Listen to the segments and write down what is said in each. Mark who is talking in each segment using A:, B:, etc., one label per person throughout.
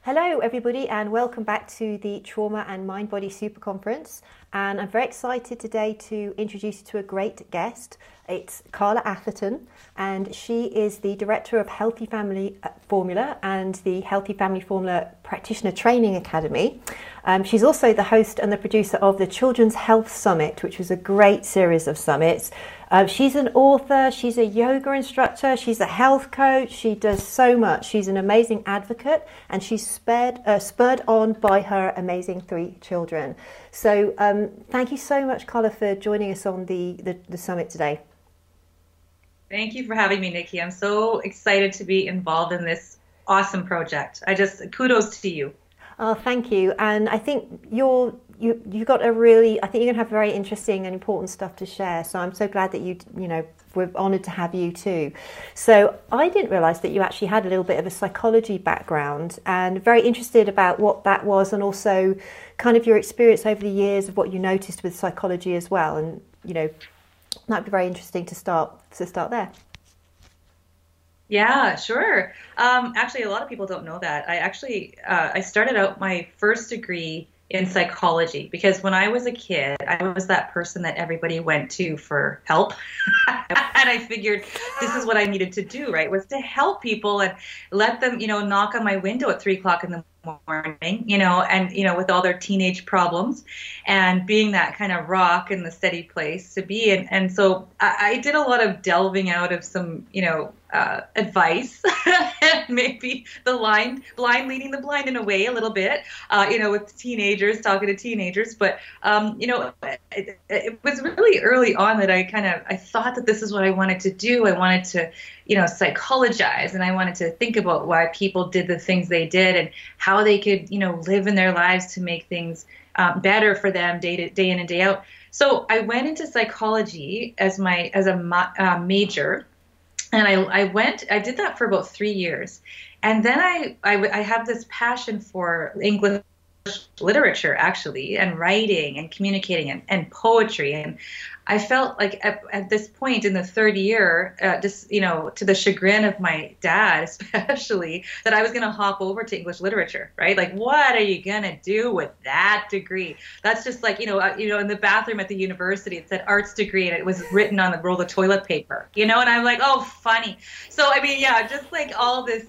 A: Hello, everybody, and welcome back to the Trauma and Mind Body Super Conference. And I'm very excited today to introduce you to a great guest. It's Carla Atherton, and she is the Director of Healthy Family Formula and the Healthy Family Formula Practitioner Training Academy. She's also the host and the producer of the Children's Health Summit, which was a great series of summits. She's an author, she's a yoga instructor, she's a health coach, she does so much. She's an amazing advocate, and she's spurred on by her amazing 3 children. So thank you so much, Carla, for joining us on the summit today.
B: Thank you for having me, Nikki. I'm so excited to be involved in this awesome project. Kudos to you.
A: Oh, thank you. And I think you've got I think you're going to have very interesting and important stuff to share. So I'm so glad that we're honoured to have you too. So I didn't realise that you actually had a little bit of a psychology background, and very interested about what that was, and also kind of your experience over the years of what you noticed with psychology as well. And, that'd be very interesting to start there.
B: Yeah, sure. Actually, a lot of people don't know that. I started out my first degree in psychology because when I was a kid, I was that person that everybody went to for help. And I figured this is what I needed to do, right? Was to help people and let them, knock on my window at 3 o'clock in the morning, and, with all their teenage problems, and being that kind of rock and the steady place to be in. And so I did a lot of delving out of some, advice, and maybe the blind leading the blind in a way a little bit, with teenagers, talking to teenagers. But, it was really early on that I thought that this is what I wanted to do. I wanted to, psychologize, and I wanted to think about why people did the things they did and how they could, live in their lives to make things better for them day in and day out. So I went into psychology as a major. And I did that for about 3 years. And then I have this passion for English literature, actually, and writing and communicating and poetry. And I felt like at this point in the third year, to the chagrin of my dad, especially, that I was going to hop over to English literature, right? Like, what are you going to do with that degree? That's just like, in the bathroom at the university, it said arts degree, and it was written on the roll of toilet paper, and I'm like, oh, funny. So, I mean, yeah, just like all this,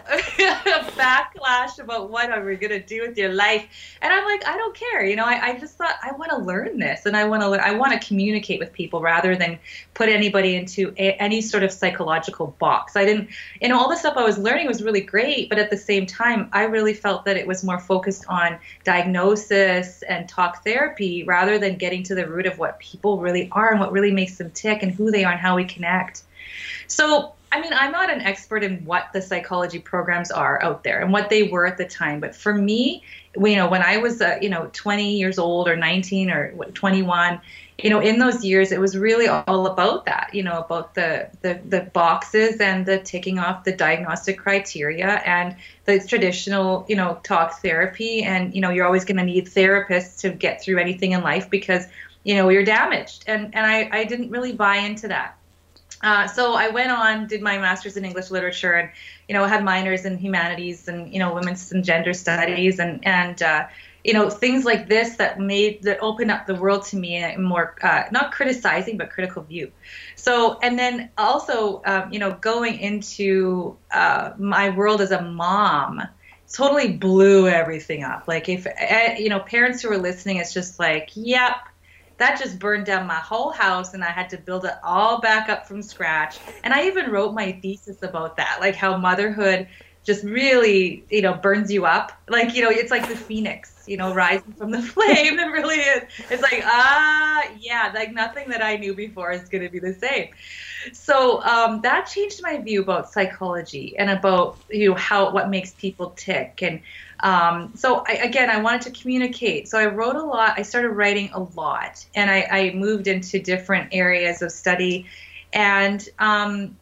B: backlash about what are we going to do with your life. And I'm like, I don't care. I just thought I want to learn this, and I want to communicate with people rather than put anybody into any sort of psychological box. I didn't, all the stuff I was learning was really great, but at the same time, I really felt that it was more focused on diagnosis and talk therapy rather than getting to the root of what people really are and what really makes them tick and who they are and how we connect. So, I mean, I'm not an expert in what the psychology programs are out there and what they were at the time, but for me, when I was, 20 years old or 19 or 21, in those years, it was really all about that, about the boxes and the ticking off the diagnostic criteria and the traditional, talk therapy. And, you're always going to need therapists to get through anything in life because, you're damaged. And I didn't really buy into that. So I went on, did my master's in English literature, and had minors in humanities and women's and gender studies and things like this that opened up the world to me in a more not criticizing but critical view. So, and then also going into my world as a mom totally blew everything up. Like if parents who are listening, it's just like, yep. That just burned down my whole house, and I had to build it all back up from scratch. And I even wrote my thesis about that, like how motherhood just really, burns you up. Like, it's like the phoenix, rising from the flame. It really is. It's like, yeah, like nothing that I knew before is going to be the same. So that changed my view about psychology and about, what makes people tick. And so I wanted to communicate. So I wrote a lot. I started writing a lot, and I moved into different areas of study, and and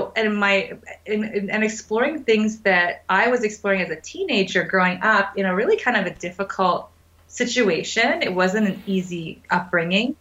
B: exploring things that I was exploring as a teenager growing up in a really kind of a difficult situation. It wasn't an easy upbringing.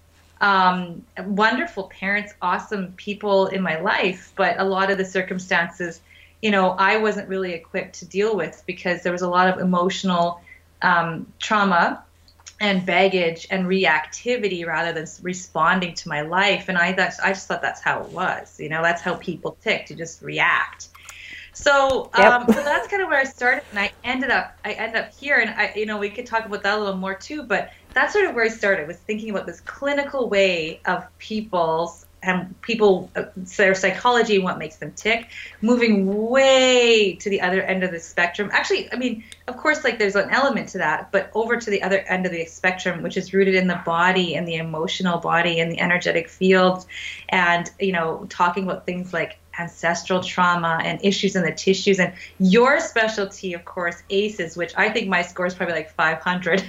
B: Wonderful parents, awesome people in my life, but a lot of the circumstances I wasn't really equipped to deal with, because there was a lot of emotional trauma and baggage and reactivity rather than responding to my life. And I just thought that's how it was. That's how people tick, to just react. So,
A: Yep.
B: so that's kind of where I started, and I ended up here, and we could talk about that a little more too. But that's sort of where I started, was thinking about this clinical way of people, their psychology and what makes them tick, moving way to the other end of the spectrum. Actually, I mean, of course, like there's an element to that, but over to the other end of the spectrum, which is rooted in the body and the emotional body and the energetic fields, and talking about things like ancestral trauma and issues in the tissues, and your specialty, of course, ACEs, which I think my score is probably like 500.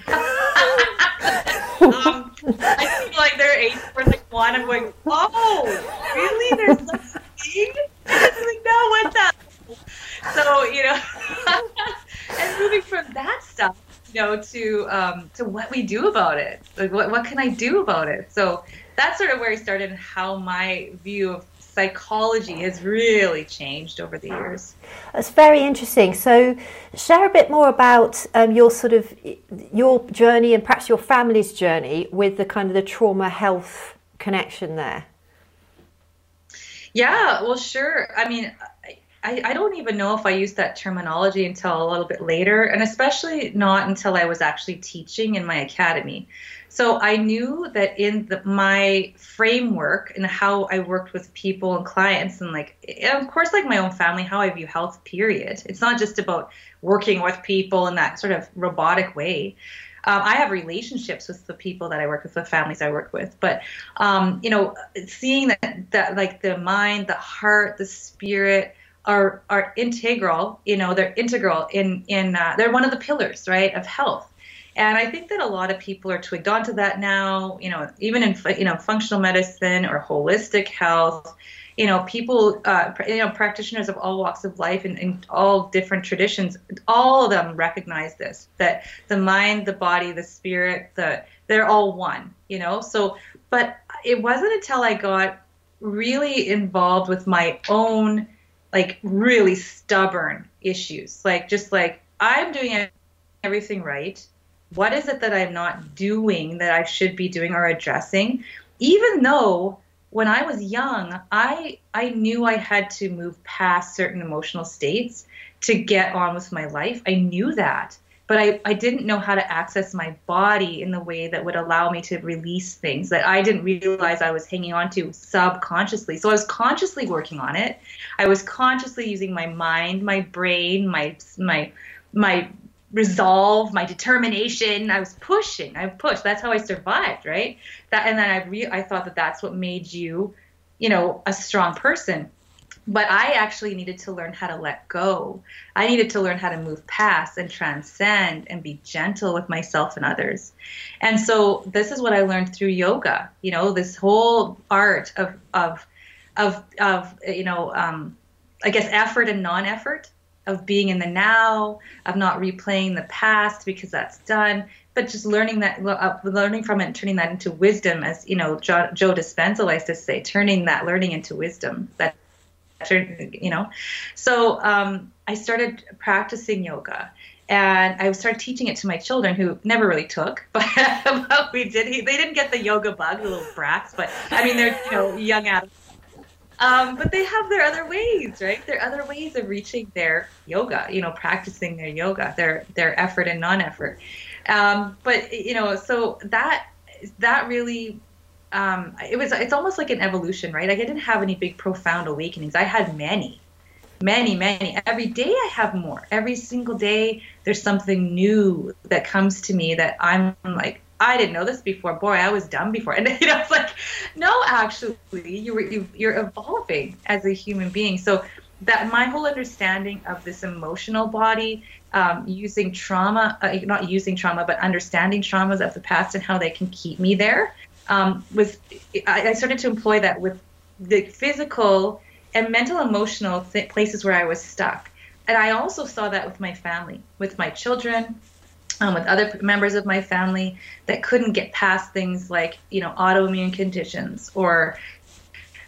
B: I feel like their ACE were like 1. I'm going, oh, really? There's such a thing? I was like, no, what the? So, and moving from that stuff, to what we do about it. Like, what can I do about it? So that's sort of where I started, and how my view of psychology has really changed over the years.
A: That's very interesting. So share a bit more about your journey, and perhaps your family's journey, with the kind of the trauma health connection there.
B: Yeah, well, sure. I mean, I don't even know if I used that terminology until a little bit later, and especially not until I was actually teaching in my academy. So I knew that in my framework and how I worked with people and clients, and of course, like my own family, how I view health, period. It's not just about working with people in that sort of robotic way. I have relationships with the people that I work with, the families I work with, but seeing that like the mind, the heart, the spirit are integral. They're integral they're one of the pillars, right, of health. And I think that a lot of people are twigged onto that now, even in, functional medicine or holistic health, people, practitioners of all walks of life and in all different traditions, all of them recognize this, that the mind, the body, the spirit, they're all one, So, but it wasn't until I got really involved with my own, really stubborn issues, I'm doing everything right. What is it that I'm not doing that I should be doing or addressing? Even though when I was young, I knew I had to move past certain emotional states to get on with my life. I knew that, but I didn't know how to access my body in the way that would allow me to release things that I didn't realize I was hanging on to subconsciously. So I was consciously working on it. I was consciously using my mind, my brain, my resolve, my determination. I pushed. That's how I survived, right? And then I thought that that's what made you, a strong person. But I actually needed to learn how to let go. I needed to learn how to move past and transcend and be gentle with myself and others. And so this is what I learned through yoga. This whole art of I guess effort and non-effort, of being in the now, of not replaying the past because that's done, but just learning from it and turning that into wisdom, as Joe Dispenza likes to say, turning that learning into wisdom. So I started practicing yoga, and I started teaching it to my children, who never really took, but we did. They didn't get the yoga bug, the little brats, but I mean, they're young adults. But they have their other ways, right? There are other ways of reaching their yoga, practicing their yoga, their effort and non-effort. But so that really, it's almost like an evolution, right? I didn't have any big profound awakenings. I had many. Every day I have more. Every single day there's something new that comes to me that I'm like, I didn't know this before. Boy, I was dumb before. And it's like, no, actually, you're evolving as a human being. So that my whole understanding of this emotional body, using trauma, not using trauma, but understanding traumas of the past and how they can keep me there, I started to employ that with the physical and mental, emotional places where I was stuck. And I also saw that with my family, with my children, with other members of my family that couldn't get past things like, autoimmune conditions or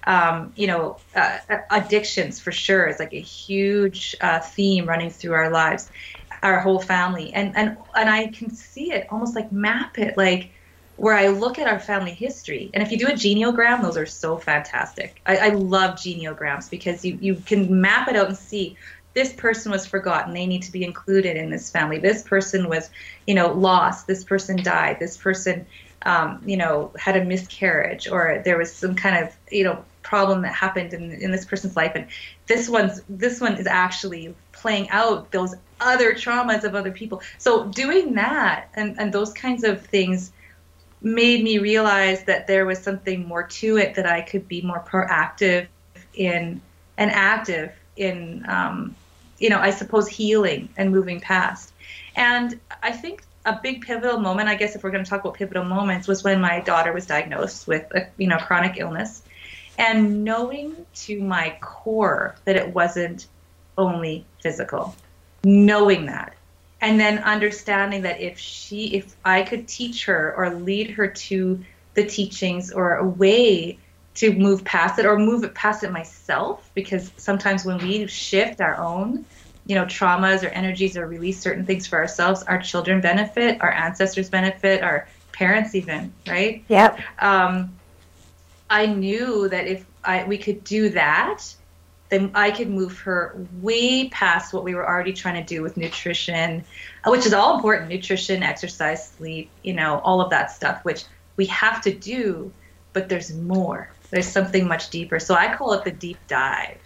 B: Addictions for sure is like a huge theme running through our lives, our whole family. And I can see it, almost like map it, like where I look at our family history. And if you do a genealogram, those are so fantastic. I love genealograms because you can map it out and see this person was forgotten. They need to be included in this family. This person was, lost. This person died. This person, had a miscarriage, or there was some kind of, problem that happened in this person's life. And this one is actually playing out those other traumas of other people. So doing that and those kinds of things made me realize that there was something more to it, that I could be more proactive in and active in, I suppose, healing and moving past. And I think a big pivotal moment, I guess if we're going to talk about pivotal moments, was when my daughter was diagnosed with a chronic illness, and knowing to my core that it wasn't only physical, knowing that. And then understanding that if I could teach her or lead her to the teachings or a way to move past it, or move it past it myself, because sometimes when we shift our own, traumas or energies, or release certain things for ourselves, our children benefit, our ancestors benefit, our parents even, right?
A: Yep.
B: I knew that if we could do that, then I could move her way past what we were already trying to do with nutrition, which is all important: nutrition, exercise, sleep, all of that stuff, which we have to do, but there's more. There's something much deeper. So I call it the deep dive.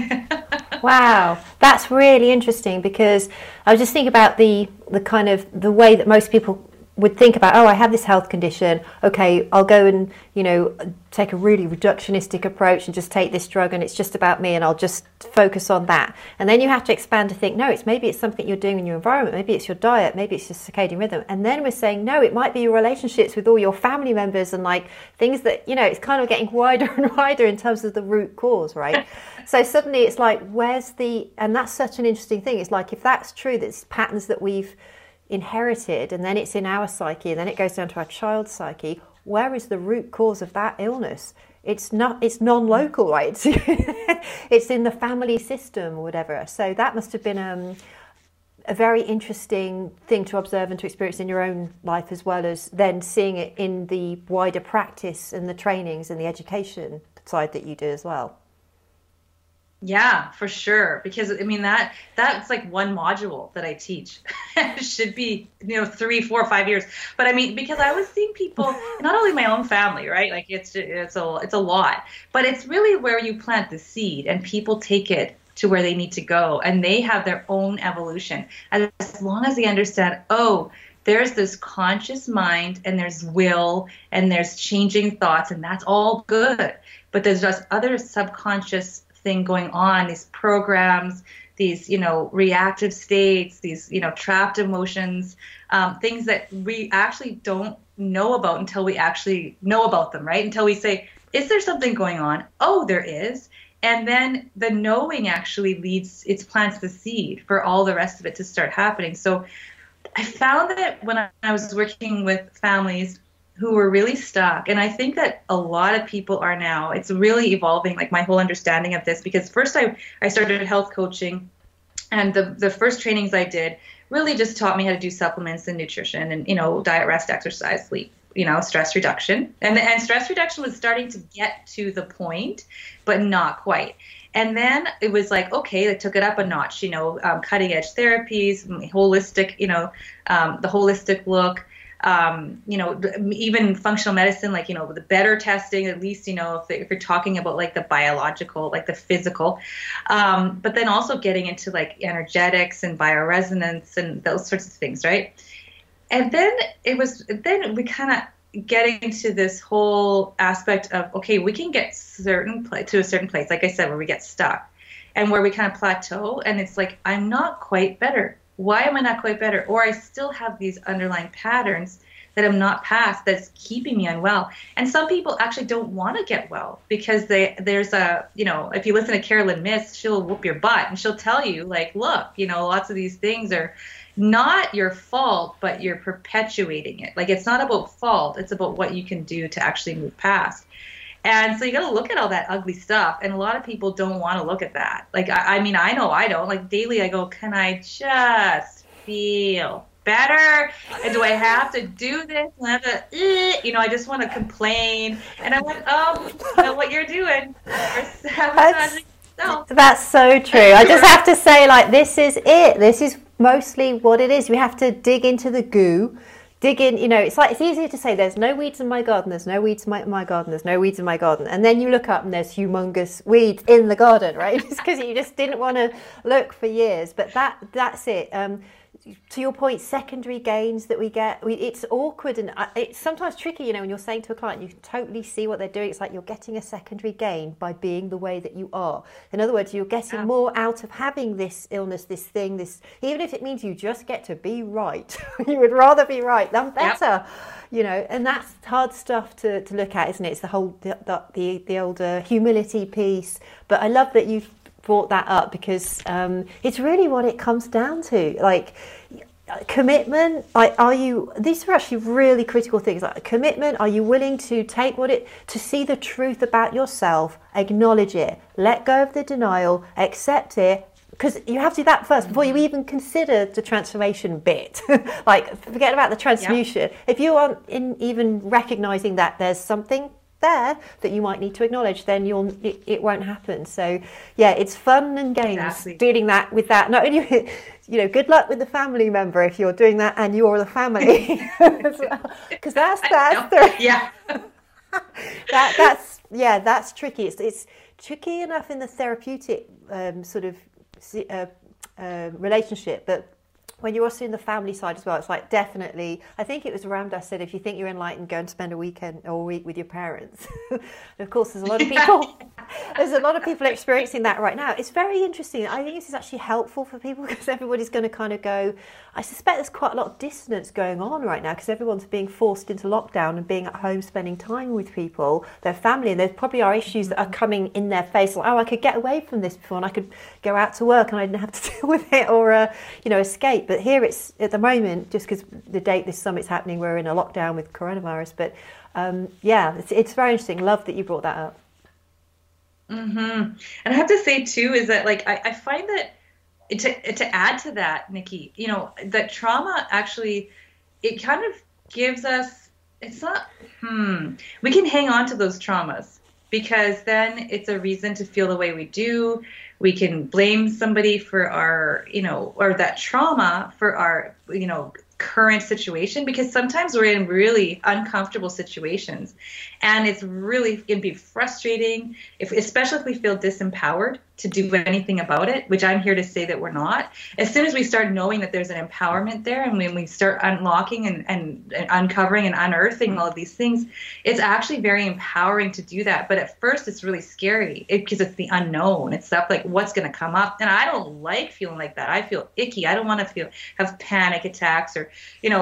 A: Wow, that's really interesting, because I was just thinking about the kind of the way that most people would think about, I have this health condition, okay, I'll go and, take a really reductionistic approach and just take this drug, and it's just about me, and I'll just focus on that. And then you have to expand to think, no, maybe it's something you're doing in your environment, maybe it's your diet, maybe it's your circadian rhythm. And then we're saying, no, it might be your relationships with all your family members, and like things that, it's kind of getting wider and wider in terms of the root cause, right? So suddenly it's like, and that's such an interesting thing. It's like, if that's true, that's patterns that we've inherited, and then it's in our psyche, and then it goes down to our child's psyche, where is the root cause of that illness? It's non-local, right? It's in the family system or whatever. So that must have been a very interesting thing to observe and to experience in your own life, as well as then seeing it in the wider practice and the trainings and the education side that you do as well.
B: Yeah, for sure. Because that's like one module that I teach. It should be, 3, 4, 5 years. But because I was seeing people, not only my own family, right? Like it's a lot, but it's really where you plant the seed and people take it to where they need to go, and they have their own evolution. And as long as they understand, there's this conscious mind, and there's will, and there's changing thoughts, and that's all good. But there's just other subconscious thing going on, these programs, these reactive states, these trapped emotions, things that we actually don't know about until we actually know about them, right? Until we say, is there something going on? Oh, there is. And then the knowing actually plants the seed for all the rest of it to start happening. So I found that when I was working with families who were really stuck, and I think that a lot of people are now, it's really evolving, like my whole understanding of this, because first I started health coaching, and the first trainings I did really just taught me how to do supplements and nutrition and, diet, rest, exercise, sleep, stress reduction. And stress reduction was starting to get to the point, but not quite. And then it was like, okay, they took it up a notch, cutting edge therapies, holistic, the holistic look. Even functional medicine, like, the better testing, at least, if you're talking about like the biological, like the physical, but then also getting into like energetics and bioresonance and those sorts of things, right? And then we kind of getting into this whole aspect of, okay, we can get to a certain place, like I said, where we get stuck and where we kind of plateau, and it's like, I'm not quite better. Why am I not quite better? Or I still have these underlying patterns that I'm not past that's keeping me unwell. And some people actually don't want to get well because there's if you listen to Carolyn Myss, she'll whoop your butt and she'll tell you, like, look, lots of these things are not your fault, but you're perpetuating it. Like, it's not about fault. It's about what you can do to actually move past. And so you got to look at all that ugly stuff. And a lot of people don't want to look at that. Like, I mean, I know I don't. Like, daily I go, can I just feel better? And do I have to do this? And I have to, I just want to complain. And I'm like, oh, you know what you're doing? You're sabotaging yourself.
A: That's so true. I just have to say, like, this is it. This is mostly what it is. We have to dig into the goo. Dig in, it's like, it's easier to say there's no weeds in my garden, there's no weeds in my garden, there's no weeds in my garden. And then you look up and there's humongous weeds in the garden, right? It's because you just didn't want to look for years. But that's it. To your point, secondary gains that we get, it's awkward and it's sometimes tricky, when you're saying to a client, you can totally see what they're doing. It's like you're getting a secondary gain by being the way that you are. In other words, you're getting more out of having this illness, this thing, even if it means you just get to be right. You would rather be right than better, and that's hard stuff to look at, isn't it? It's the whole, the older humility piece. But I love that you've brought that up because it's really what it comes down to. Like, commitment, these are actually really critical things. Like commitment, are you willing to to see the truth about yourself, acknowledge it, let go of the denial, accept it, because you have to do that first before you even consider the transformation bit. Like, forget about the transmutation. If you aren't even recognizing that there's something there that you might need to acknowledge, then it won't happen. So yeah, it's fun and games dealing with that. Not only good luck with the family member if you're doing that and you're the family, because that's tricky. It's tricky enough in the therapeutic relationship, but when you're also in the family side as well, it's like, definitely, I think it was Ram Dass said, if you think you're enlightened, go and spend a weekend or a week with your parents. And of course, there's a lot of people experiencing that right now. It's very interesting. I think this is actually helpful for people because everybody's going to kind of go, I suspect there's quite a lot of dissonance going on right now because everyone's being forced into lockdown and being at home, spending time with people, their family, and there probably are issues that are coming in their face, like, oh, I could get away from this before and I could go out to work and I didn't have to deal with it or, escape. But here it's, at the moment, just because the date this summit's happening, we're in a lockdown with coronavirus. But it's very interesting. Love that you brought that up.
B: Mm-hmm. And I have to say too, is that like, I find that to add to that, Nikki, that trauma actually, it kind of gives us, it's not, we can hang on to those traumas because then it's a reason to feel the way we do. We can blame somebody for our, or that trauma for our, current situation, because sometimes we're in really uncomfortable situations and it's really can be frustrating, especially if we feel disempowered to do anything about it, which I'm here to say that we're not. As soon as we start knowing that there's an empowerment there and when we start unlocking and uncovering and unearthing all of these things, it's actually very empowering to do that. But at first it's really scary because it's the unknown. It's stuff like what's going to come up. And I don't like feeling like that. I feel icky. I don't want to have panic attacks or,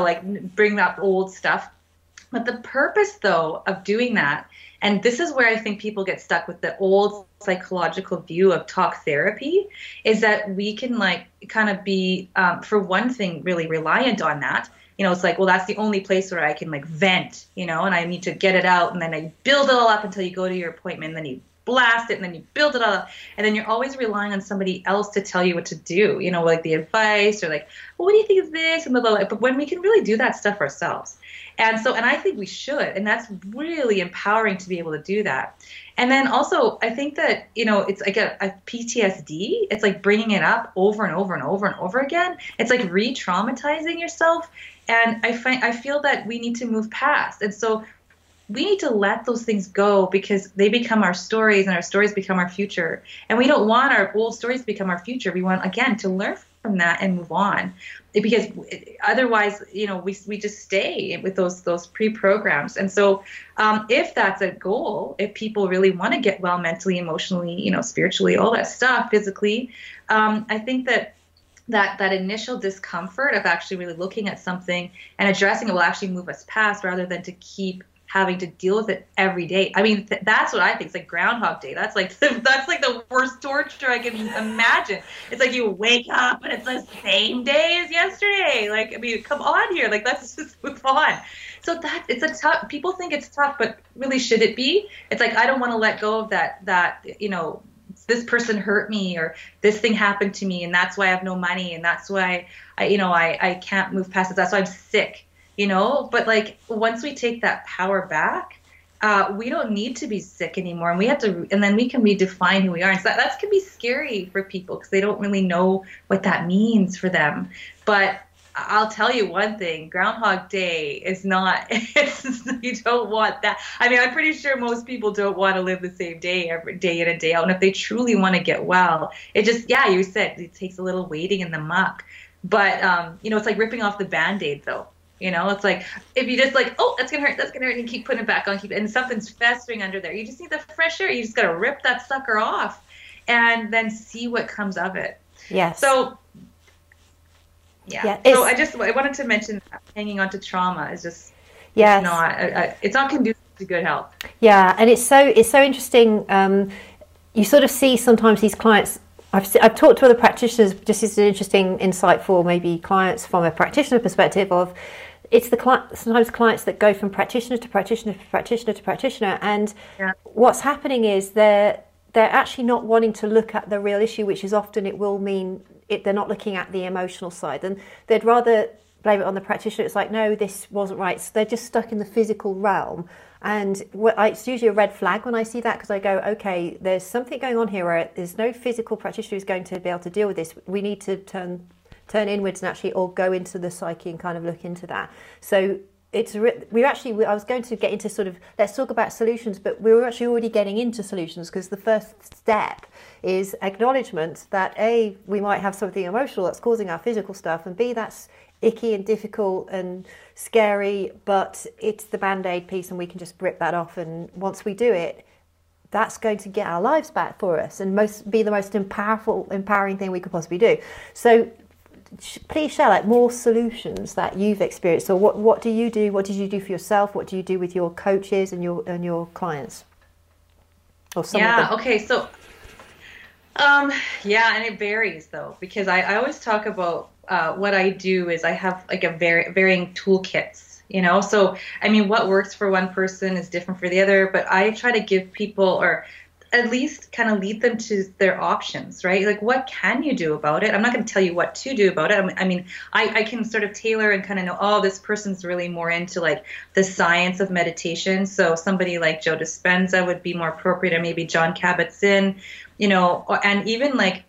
B: bring up old stuff. But the purpose, though, of doing that, and this is where I think people get stuck with the old psychological view of talk therapy, is that we can kind of be, for one thing, really reliant on that. It's like, well, that's the only place where I can vent, and I need to get it out. And then I build it all up until you go to your appointment. And then you blast it and then you build it all up. And then you're always relying on somebody else to tell you what to do, like the advice or well, what do you think of this? And blah, blah, blah. But when we can really do that stuff ourselves. And I think we should. And that's really empowering to be able to do that. And then also, I think that, it's like a PTSD. It's like bringing it up over and over and over and over again. It's like re-traumatizing yourself. And I feel that we need to move past. And so we need to let those things go because they become our stories and our stories become our future. And we don't want our old stories to become our future. We want, again, to learn from that and move on, because otherwise, we just stay with those pre-programs. And so if that's a goal, if people really want to get well mentally, emotionally, spiritually, all that stuff, physically, I think that initial discomfort of actually really looking at something and addressing it will actually move us past rather than to keep having to deal with it every day. I mean, that's what I think. It's like Groundhog Day. That's like the worst torture I can imagine. It's like you wake up and it's the same day as yesterday. Like, I mean, come on here. Like, let's just move on. So it's a tough, people think it's tough, but really, should it be? It's like, I don't want to let go of that, you know, this person hurt me, or this thing happened to me, and that's why I have no money, and that's why I can't move past it. That's why I'm sick, you know? But like, once we take that power back, we don't need to be sick anymore, and then we can redefine who we are. And so that can be scary for people because they don't really know what that means for them. But I'll tell you one thing, Groundhog Day is not, you don't want that. I mean, I'm pretty sure most people don't want to live the same day every day in and day out. And if they truly want to get well, it just, yeah, you said it takes a little wading in the muck. But, you know, it's like ripping off the Band-Aid though. You know, it's like, if you just like, oh, that's going to hurt, and you keep putting it back on, and something's festering under there. You just need the fresh air. You just got to rip that sucker off and then see what comes of it.
A: Yes.
B: So, yeah. So I wanted to mention that hanging on to trauma is just it's not conducive to good health.
A: Yeah, and it's so interesting. You sort of see sometimes these clients. I've talked to other practitioners. Just as an interesting insight for maybe clients from a practitioner perspective of. It's sometimes clients that go from practitioner to practitioner to practitioner to practitioner, and what's happening is they're actually not wanting to look at the real issue, which is often it will mean they're not looking at the emotional side, and they'd rather blame it on the practitioner. It's like, no, this wasn't right. So they're just stuck in the physical realm, and it's usually a red flag when I see that, because I go, okay, there's something going on here where there's no physical practitioner who's going to be able to deal with this. We need to turn inwards and actually or go into the psyche and kind of look into that. So I was going to get into sort of, let's talk about solutions, but we were actually already getting into solutions, because the first step is acknowledgement that A, we might have something emotional that's causing our physical stuff, and B, that's icky and difficult and scary, but it's the Band-Aid piece and we can just rip that off. And once we do it, that's going to get our lives back for us and be the most empowering thing we could possibly do. So please share like more solutions that you've experienced. So what do you do? What did you do for yourself? What do you do with your coaches and your clients? Or some of them?
B: Okay. So, and it varies though, because I always talk about what I do is I have like a varying toolkits, you know? So, I mean, what works for one person is different for the other, but I try to give people, or at least kind of lead them to their options, right? Like, what can you do about it? I'm not going to tell you what to do about it. I mean, I can sort of tailor and kind of know, oh, this person's really more into like the science of meditation. So somebody like Joe Dispenza would be more appropriate, or maybe Jon Kabat-Zinn, you know, and even like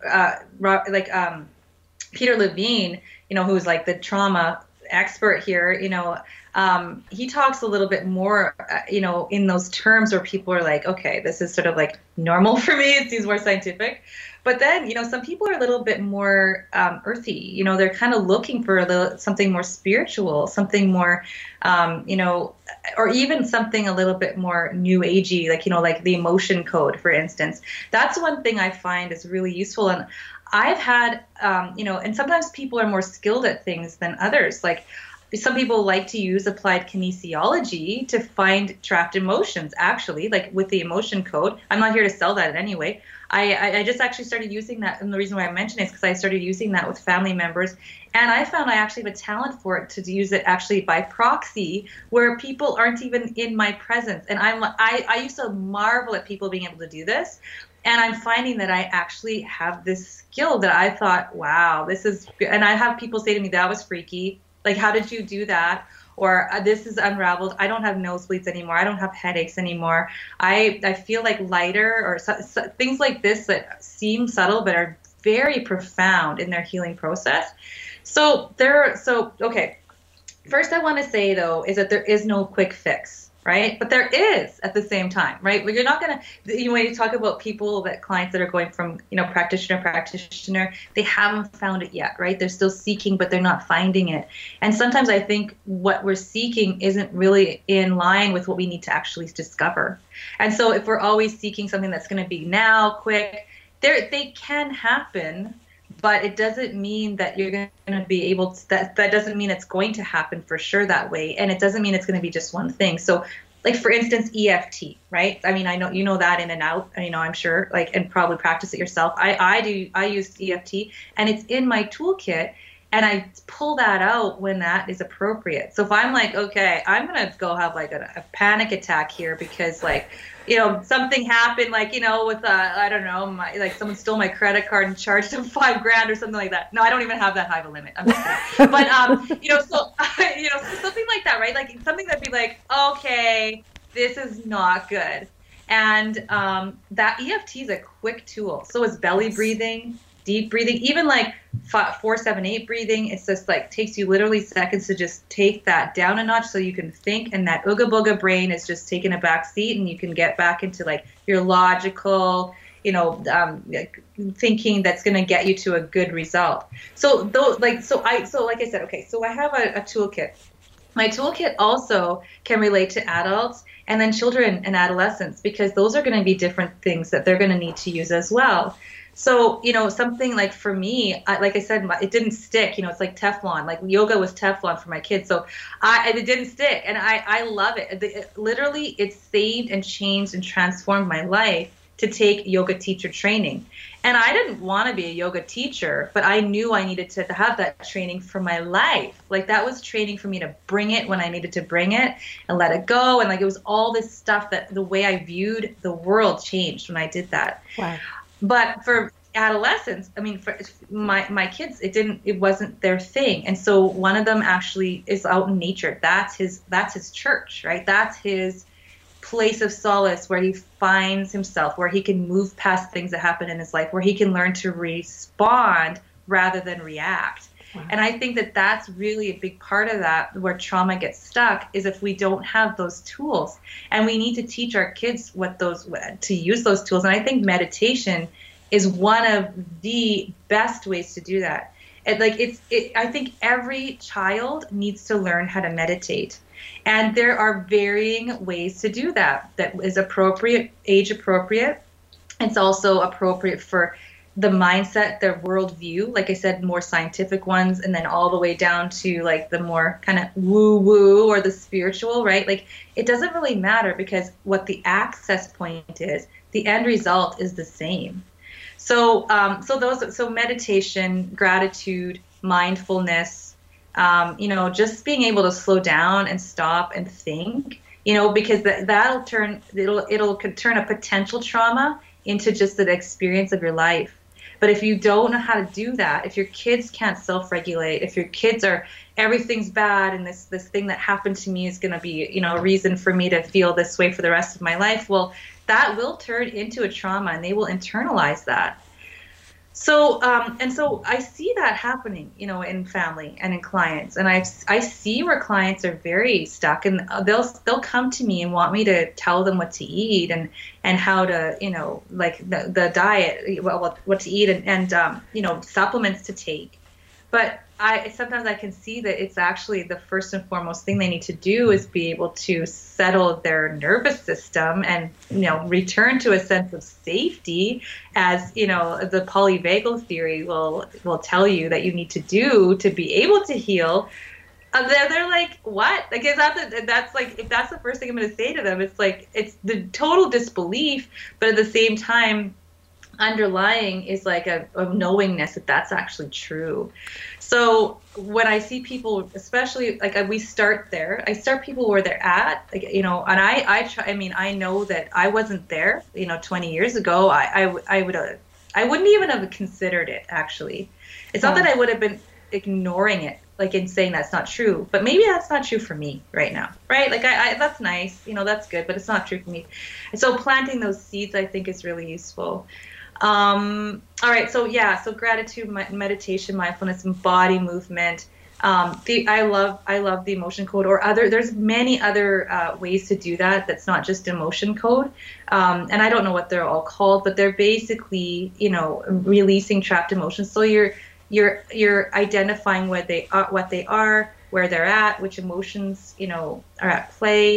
B: Peter Levine, you know, who's like the trauma expert here, you know, he talks a little bit more, you know, in those terms where people are like, okay, this is sort of like normal for me. It seems more scientific. But then, you know, some people are a little bit more earthy. You know, they're kind of looking for something more spiritual, something more, you know, or even something a little bit more new agey, like, you know, like the emotion code, for instance. That's one thing I find is really useful. And I've had, you know, and sometimes people are more skilled at things than others. Like, some people like to use applied kinesiology to find trapped emotions, actually, like with the emotion code. I'm not here to sell that in any way. I just actually started using that, and the reason why I mention it is because I started using that with family members, and I found I actually have a talent for it, to use it actually by proxy, where people aren't even in my presence. And I used to marvel at people being able to do this. And I'm finding that I actually have this skill that I thought, wow, this is good. And I have people say to me, that was freaky. Like, how did you do that? Or this is unraveled. I don't have nosebleeds anymore. I don't have headaches anymore. I feel like lighter, or things like this that seem subtle but are very profound in their healing process. Okay. First, I want to say, though, is that there is no quick fix, right? But there is at the same time, right? Well, you're not going to, you know, when you talk about clients that are going from, you know, practitioner, they haven't found it yet, right? They're still seeking, but they're not finding it. And sometimes I think what we're seeking isn't really in line with what we need to actually discover. And so if we're always seeking something that's going to be now, quick, they can happen, but it doesn't mean that you're going to be able to, that doesn't mean it's going to happen for sure that way. And it doesn't mean it's going to be just one thing. So like for instance, EFT, right? I mean, I know you know that in and out, I'm sure, like, and probably practice it yourself. I use EFT, and it's in my toolkit, and I pull that out when that is appropriate. So if I'm like, okay, I'm gonna go have like a panic attack here because like, something happened, like, with I don't know, like someone stole my credit card and charged them $5,000 or something like that. No, I don't even have that high of a limit. I'm just kidding. But so something like that, right? Like something that'd be like, okay, this is not good. And that EFT is a quick tool. So is belly breathing, deep breathing, even like 4-7-8 breathing. It's just like takes you literally seconds to just take that down a notch so you can think, and that ooga booga brain is just taking a back seat, and you can get back into like your logical, thinking that's going to get you to a good result. So like I said, okay, so I have a toolkit. My toolkit also can relate to adults and then children and adolescents, because those are going to be different things that they're going to need to use as well. So, something like for me, like I said, it didn't stick. It's like Teflon. Like yoga was Teflon for my kids. So it didn't stick. And I love it. Literally, it saved and changed and transformed my life to take yoga teacher training. And I didn't want to be a yoga teacher, but I knew I needed to have that training for my life. Like that was training for me to bring it when I needed to bring it and let it go. And like it was all this stuff that the way I viewed the world changed when I did that.
A: Wow.
B: But for adolescents, I mean, for my kids, it wasn't their thing. And so one of them actually is out in nature. That's his church, right? That's his place of solace where he finds himself, where he can move past things that happen in his life, where he can learn to respond rather than react. Wow. And I think that that's really a big part of that, where trauma gets stuck, is if we don't have those tools. And we need to teach our kids to use those tools. And I think meditation is one of the best ways to do that. I think every child needs to learn how to meditate. And there are varying ways to do that is appropriate, age appropriate. It's also appropriate for the mindset, their worldview, like I said, more scientific ones, and then all the way down to like the more kind of woo-woo or the spiritual, right? Like it doesn't really matter, because what the access point is, the end result is the same. So meditation, gratitude, mindfulness, just being able to slow down and stop and think, because that'll turn a potential trauma into just an experience of your life. But if you don't know how to do that, if your kids can't self-regulate, if your kids are, everything's bad and this thing that happened to me is going to be, a reason for me to feel this way for the rest of my life, well, that will turn into a trauma, and they will internalize that. So, so I see that happening, in family and in clients, and I see where clients are very stuck, and they'll come to me and want me to tell them what to eat and how to, like the diet, what to eat and supplements to take. But sometimes I can see that it's actually the first and foremost thing they need to do is be able to settle their nervous system and, return to a sense of safety, as, the polyvagal theory will tell you that you need to do to be able to heal. They're like, what? Like, that's like, if that's the first thing I'm going to say to them, it's like, it's the total disbelief, but at the same time, underlying is like a knowingness that that's actually true. So when I see people, especially like we start there, I start people where they're at, like, and I try, I know that I wasn't there, 20 years ago. I wouldn't even have considered it, actually. It's not that I would have been ignoring it, like in saying that's not true, but maybe that's not true for me right now, right? Like that's nice, that's good, but it's not true for me. And so planting those seeds, I think, is really useful. All right. So gratitude, meditation, mindfulness, and body movement. I love the emotion code, or there's many other ways to do that. That's not just emotion code. And I don't know what they're all called, but they're basically, releasing trapped emotions. So you're identifying what they are, where they're at, which emotions, are at play.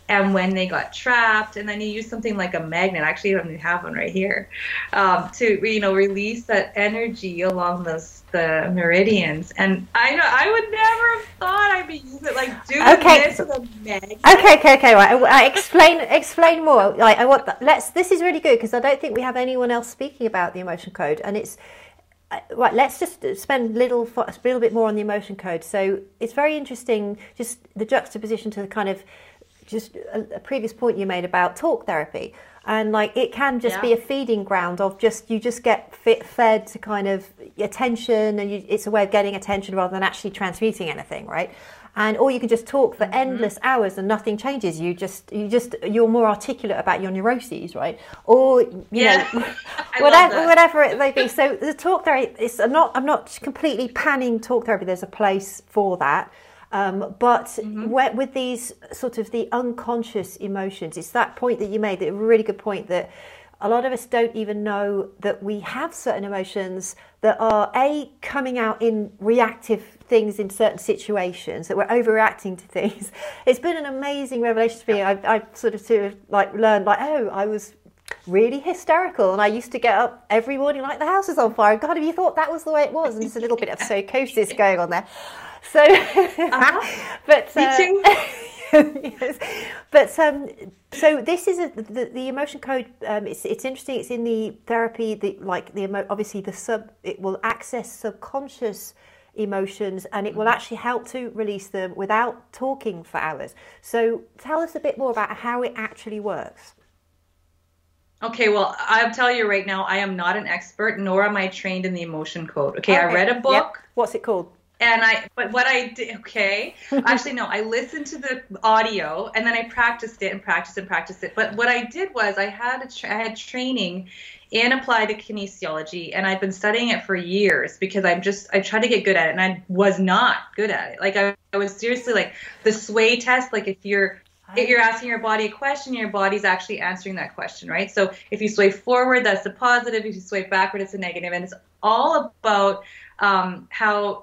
B: and when they got trapped. And then you use something like a magnet. Actually, I don't have one right here, to release that energy along the meridians. And I know I would never have thought I'd be using it like doing this with a magnet.
A: Okay. Right. Explain more. Like I want that. This is really good because I don't think we have anyone else speaking about the emotion code, and it's. Right, let's just spend a little bit more on the emotion code. So it's very interesting, just the juxtaposition to the kind of just a previous point you made about talk therapy, and like it can just be a feeding ground of you just get fed to kind of attention, and it's a way of getting attention rather than actually transmuting anything, right? Or you can just talk for endless hours and nothing changes. You're more articulate about your neuroses, right? Or you know, whatever it may be. So the talk therapy I'm not completely panning talk therapy. There's a place for that. But with these sort of the unconscious emotions, it's that point that you made, a really good point, that a lot of us don't even know that we have certain emotions that are coming out in reactive things in certain situations, that we're overreacting to things. It's been an amazing revelation to me. I've sort of learned I was really hysterical and I used to get up every morning like the house is on fire. God, have you thought that was the way it was? And there's a little bit of psychosis going on there. So, but
B: me too.
A: yes. But so this is the emotion code. It's interesting. It's in the therapy. Obviously it will access subconscious emotions, and it will actually help to release them without talking for hours. So tell us a bit more about how it actually works.
B: Okay, well, I'll tell you right now, I am not an expert, nor am I trained in the emotion code. Okay, I read a book.
A: Yep. What's it called?
B: Actually, no, I listened to the audio and then I practiced it. But what I did was I had training in applied kinesiology, and I've been studying it for years because I tried to get good at it, and I was not good at it. Like I was seriously like the sway test. Like if you're asking your body a question, your body's actually answering that question, right? So if you sway forward, that's a positive. If you sway backward, it's a negative. And it's all about how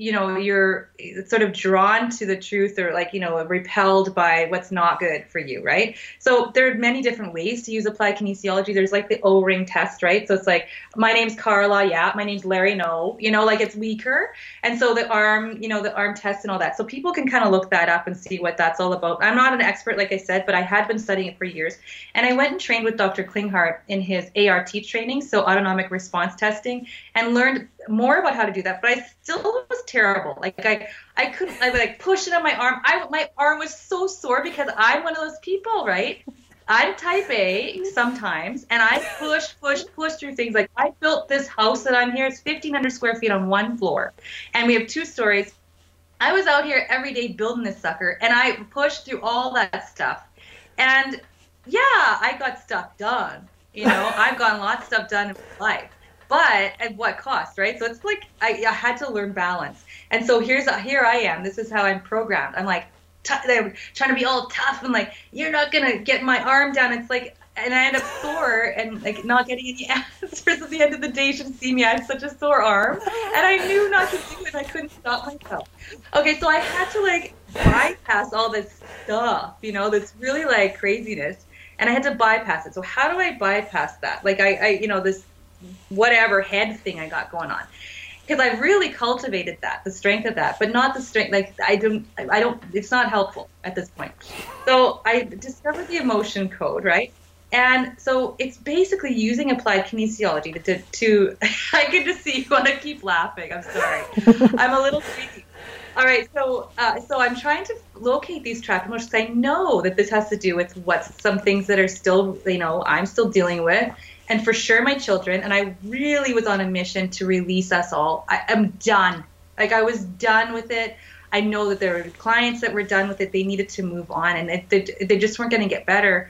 B: you're sort of drawn to the truth, or repelled by what's not good for you, right? So there are many different ways to use applied kinesiology. There's like the O-ring test, right? So it's like, my name's Carla, yeah, my name's Larry, no, it's weaker. And so the arm test and all that. So people can kind of look that up and see what that's all about. I'm not an expert, like I said, but I had been studying it for years. And I went and trained with Dr. Klinghardt in his ART training, so autonomic response testing, and learned more about how to do that. But I still was terrible. Like I couldn't, I would like push it on my arm. My arm was so sore because I'm one of those people, right? I'm type A sometimes, and I push through things. Like I built this house that I'm here. It's 1,500 square feet on one floor, and we have 2 stories. I was out here every day building this sucker, and I pushed through all that stuff. And yeah, I got stuff done. I've gotten lots of stuff done in my life. But at what cost, right? So it's like I had to learn balance. And so here I am. This is how I'm programmed. I'm like, they're trying to be all tough and like, you're not going to get my arm down. It's like, and I end up sore and like not getting any answers at the end of the day. You should see me. I have such a sore arm. And I knew not to do it. I couldn't stop myself. Okay, so I had to like bypass all this stuff, this really like craziness. And I had to bypass it. So how do I bypass that? Like I this whatever head thing I got going on, because I've really cultivated the strength of that, but not the strength, like I don't, it's not helpful at this point. So I discovered the emotion code, right? And so it's basically using applied kinesiology to I can just see you want to keep laughing. I'm sorry. I'm a little crazy. All right, so I'm trying to locate these trapped emotions. I know that this has to do with some things that are still, I'm still dealing with. And for sure my children, and I really was on a mission to release us all. I'm done. Like I was done with it. I know that there were clients that were done with it. They needed to move on, and they just weren't going to get better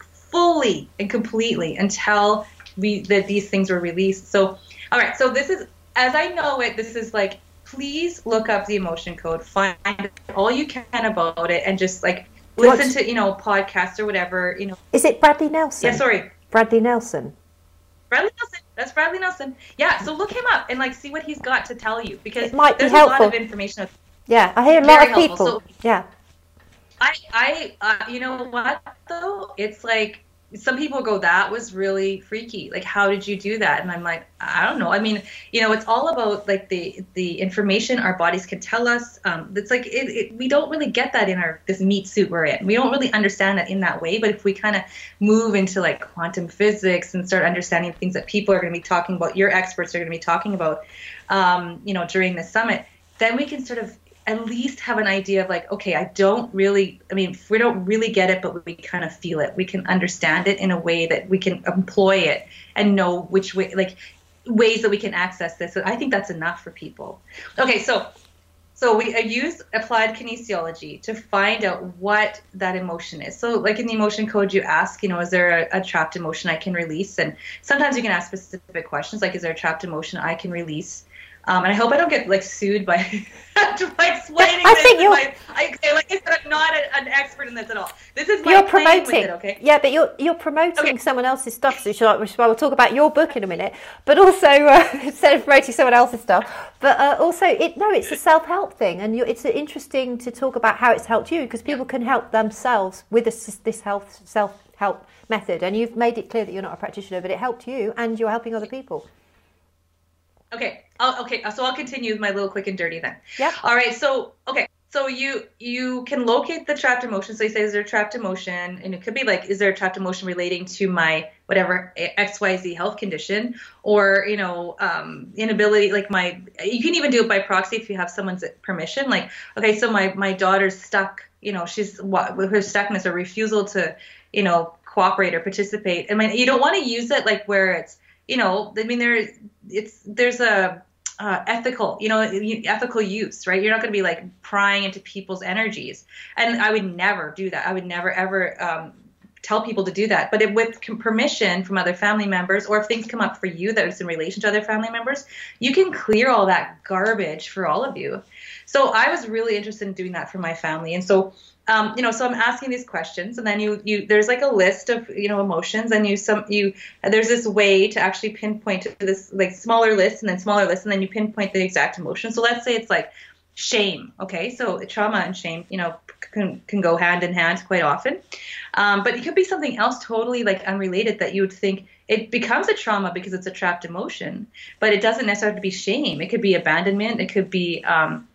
B: fully and completely until these things were released. So, all right. So this is, as I know it, this is like, please look up the emotion code, find all you can about it, and just like listen to, podcasts or whatever,
A: Is it Bradley Nelson?
B: Yeah, sorry.
A: Bradley Nelson.
B: Bradley Nelson. That's Bradley Nelson. Yeah, so look him up and like see what he's got to tell you, because
A: it might
B: there's
A: be helpful.
B: A lot of information.
A: Yeah, I hear a lot of people.
B: So,
A: yeah.
B: You know what though? It's like some people go, that was really freaky. Like, how did you do that? And I'm like, I don't know. I mean, it's all about like the information our bodies can tell us. It's like we don't really get that in this meat suit we're in. We don't really understand that in that way. But if we kind of move into like quantum physics and start understanding things that people are going to be talking about, your experts are going to be talking about, during the summit, then we can sort of at least have an idea of like, okay, if we don't really get it, but we kind of feel it. We can understand it in a way that we can employ it and know which way, like ways that we can access this. So I think that's enough for people. Okay, so we use applied kinesiology to find out what that emotion is. So like in the emotion code, you ask, is there a trapped emotion I can release? And sometimes you can ask specific questions, like, is there a trapped emotion I can release? And I hope I don't get like sued by explaining
A: I
B: this.
A: think
B: like I said, I'm not an expert in this at all. This is my
A: you're
B: playing
A: promoting
B: with it, okay?
A: Yeah, but you're promoting someone else's stuff, so we'll talk about your book in a minute, but also instead of promoting someone else's stuff, but also it's a self-help thing, and it's interesting to talk about how it's helped you, because people can help themselves with this self-help method, and you've made it clear that you're not a practitioner, but it helped you and you're helping other people.
B: Okay. So I'll continue with my little quick and dirty then.
A: Yeah.
B: All right. So you can locate the trapped emotion. So you say, is there a trapped emotion? And it could be like, is there a trapped emotion relating to my whatever XYZ health condition, or inability? Like you can even do it by proxy if you have someone's permission. Like, okay, so my daughter's stuck. She's with her stuckness or refusal to cooperate or participate. I mean, you don't want to use it like where it's. There's a ethical use, right? You're not going to be like prying into people's energies, and I would never do that. I would never ever tell people to do that. But with permission from other family members, or if things come up for you that is in relation to other family members, you can clear all that garbage for all of you. So I was really interested in doing that for my family, and so. So I'm asking these questions, and then there's like a list of emotions, and there's this way to actually pinpoint to this like smaller list, and then smaller list, and then you pinpoint the exact emotion. So let's say it's like shame. Okay, so trauma and shame, can go hand in hand quite often, but it could be something else totally like unrelated that you would think it becomes a trauma because it's a trapped emotion, but it doesn't necessarily have to be shame. It could be abandonment. It could be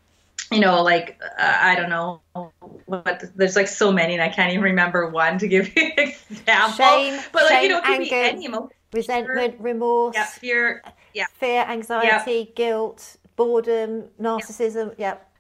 B: I don't know what. There's like so many, and I can't even remember one to give you an example.
A: Shame,
B: but like
A: shame,
B: it could
A: anger,
B: be any emotion.
A: Resentment, remorse,
B: fear,
A: fear, anxiety, guilt, boredom, narcissism.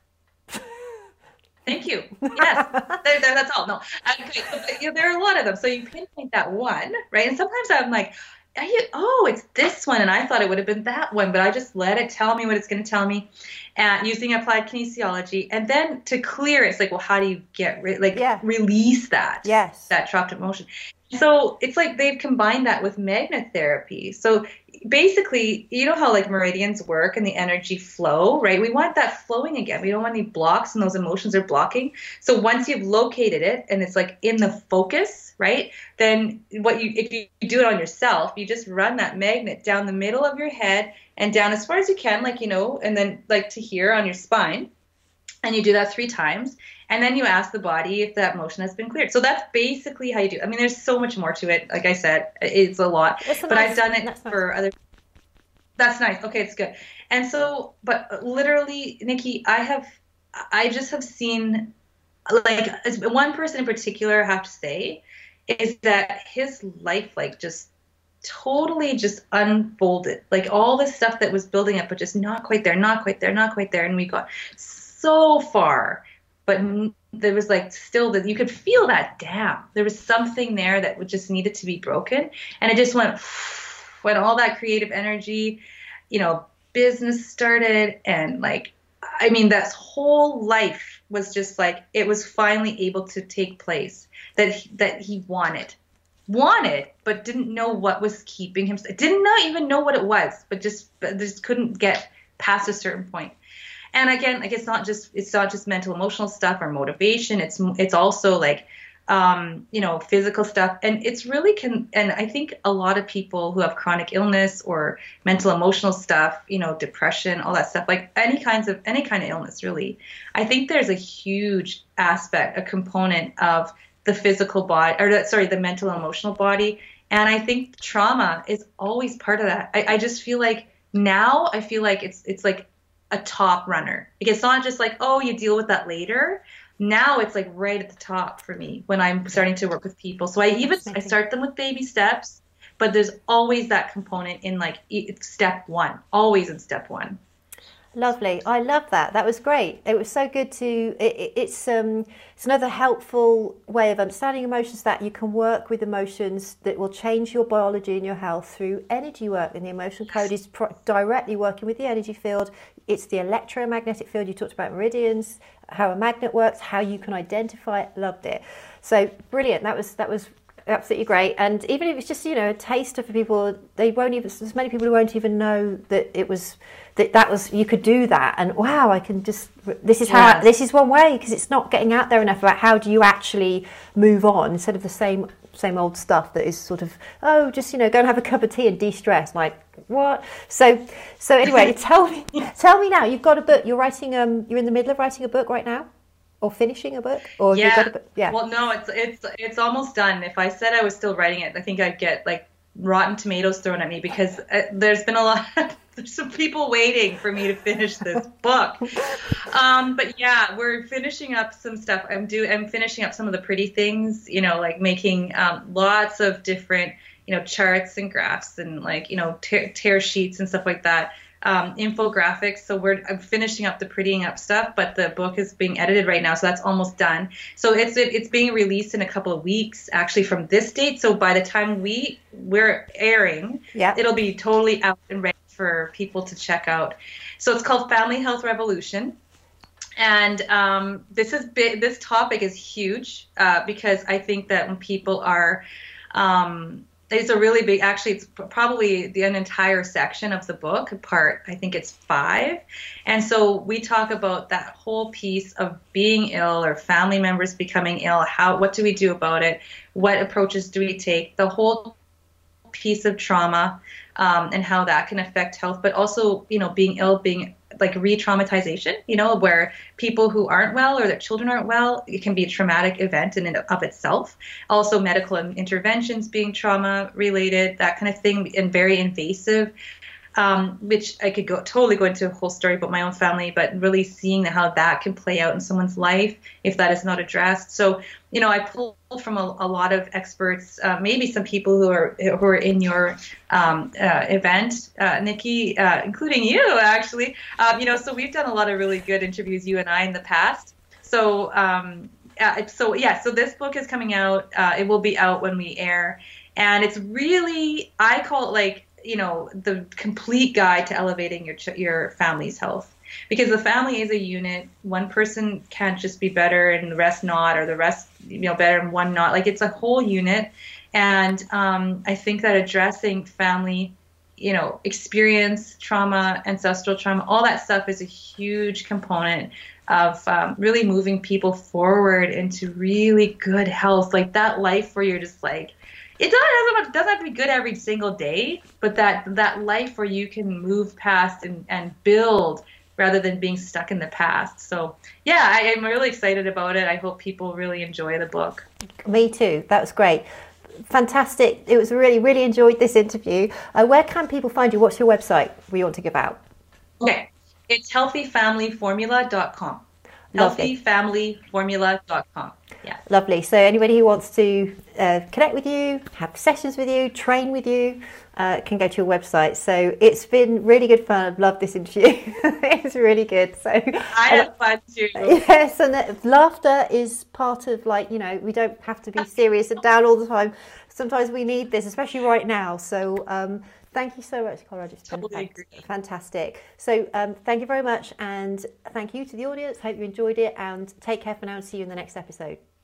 B: Thank you. Yes, that's all. No, okay. So, there are a lot of them. So you pinpoint that one, right? And sometimes I'm like, it's this one, and I thought it would have been that one, but I just let it tell me what it's going to tell me, using applied kinesiology. And then to clear it, it's like, well, how do you release that?
A: Yes.
B: That trapped emotion. So it's like they've combined that with magnet therapy. So basically, you know how like meridians work and the energy flow, right? We want that flowing again. We don't want any blocks, and those emotions are blocking. So once you've located it and it's like in the focus, right? Then if you do it on yourself, you just run that magnet down the middle of your head and down as far as you can, and then like to here on your spine. And you do that 3 times. And then you ask the body if that emotion has been cleared. So that's basically how you do it. I mean, there's so much more to it. Like I said, it's a lot. I've done it for other. That's nice. Okay, it's good. And so, but literally, Nikki, I just have seen, like, one person in particular, I have to say, is that his life, like, just totally just unfolded. Like, all this stuff that was building up, but just not quite there, not quite there, not quite there. And we got so far. But there was like still that you could feel that dam. There was something there that just needed to be broken. And it just went when all that creative energy, business started. And like, I mean, that whole life was just like, it was finally able to take place that he wanted, but didn't know what was keeping him. Didn't even know what it was, but just couldn't get past a certain point. And again, like it's not just mental emotional stuff or motivation. It's also like physical stuff. And it's really and I think a lot of people who have chronic illness or mental emotional stuff, depression, all that stuff, like any kind of illness, really, I think there's a huge aspect, a component of the physical body, the mental and emotional body. And I think trauma is always part of that. I just feel like now it's like a top runner. Like, it's not just like, oh, you deal with that later. Now it's like right at the top for me when I'm starting to work with people. So I start them with baby steps, but there's always that component in like step one, always in step one.
A: Lovely. I love that. That was great. It was so good to, it's another helpful way of understanding emotions, that you can work with emotions that will change your biology and your health through energy work. And the emotional code is directly working with the energy field. It's the electromagnetic field. You talked about meridians, how a magnet works, how you can identify it. Loved it. So brilliant. That was absolutely great. And even if it's just, a taster for people, there's many people who won't even know that that was you could do that. And wow, I can just, this is one way, because it's not getting out there enough about how do you actually move on instead of the same old stuff that is sort of, oh, just, go and have a cup of tea and de-stress. Like, what? So anyway, tell me now, you've got a book, you're writing, you're in the middle of writing a book right now? Or finishing a book? Or
B: yeah.
A: You've got a book? Yeah.
B: Well, no, it's almost done. If I said I was still writing it, I think I'd get like rotten tomatoes thrown at me, because there's been there's some people waiting for me to finish this book. But yeah, we're finishing up some stuff. I'm finishing up some of the pretty things, like making lots of different, charts and graphs and like, tear sheets and stuff like that. Infographics. So I'm finishing up the prettying up stuff, but the book is being edited right now, so that's almost done. So it's being released in a couple of weeks, actually, from this date. So by the time we're airing, it'll be totally out and ready for people to check out. So it's called Family Health Revolution. And this topic is huge, because I think that when people are it's a really big, actually, it's probably an entire section of the book, I think it's 5. And so we talk about that whole piece of being ill or family members becoming ill. What do we do about it? What approaches do we take? The whole piece of trauma, and how that can affect health, but also, being ill, being like re-traumatization, where people who aren't well or their children aren't well, it can be a traumatic event in and of itself. Also medical interventions being trauma related, that kind of thing, and very invasive, which I could totally go into a whole story about my own family, but really seeing how that can play out in someone's life if that is not addressed. So, I pull from a lot of experts, maybe some people who are in your event, Nikki, including you, actually. So we've done a lot of really good interviews, you and I, in the past. So, so this book is coming out. It will be out when we air, and it's really, I call it like, the complete guide to elevating your family's health, because the family is a unit. One person can't just be better and the rest not, or the rest, better and one not. Like, it's a whole unit. And I think that addressing family, experience, trauma, ancestral trauma, all that stuff is a huge component of really moving people forward into really good health, like that life where you're just like, it doesn't have to be good every single day, but that life where you can move past and build rather than being stuck in the past. So yeah, I'm really excited about it. I hope people really enjoy the book.
A: Me too. That was great. Fantastic. It was really enjoyed this interview. Where can people find you? What's your website we want to give out?
B: Okay. It's healthyfamilyformula.com. Healthyfamilyformula.com. Yeah.
A: Lovely. So anybody who wants to connect with you, have sessions with you, train with you, can go to your website. So it's been really good fun. I've loved this interview. It's really good. So
B: I had fun too.
A: Yes, and laughter is part of, like, we don't have to be serious and down all the time. Sometimes we need this, especially right now. So thank you so much, Cara. It's been fantastic. So thank you very much, and thank you to the audience. Hope you enjoyed it, and take care for now, and see you in the next episode.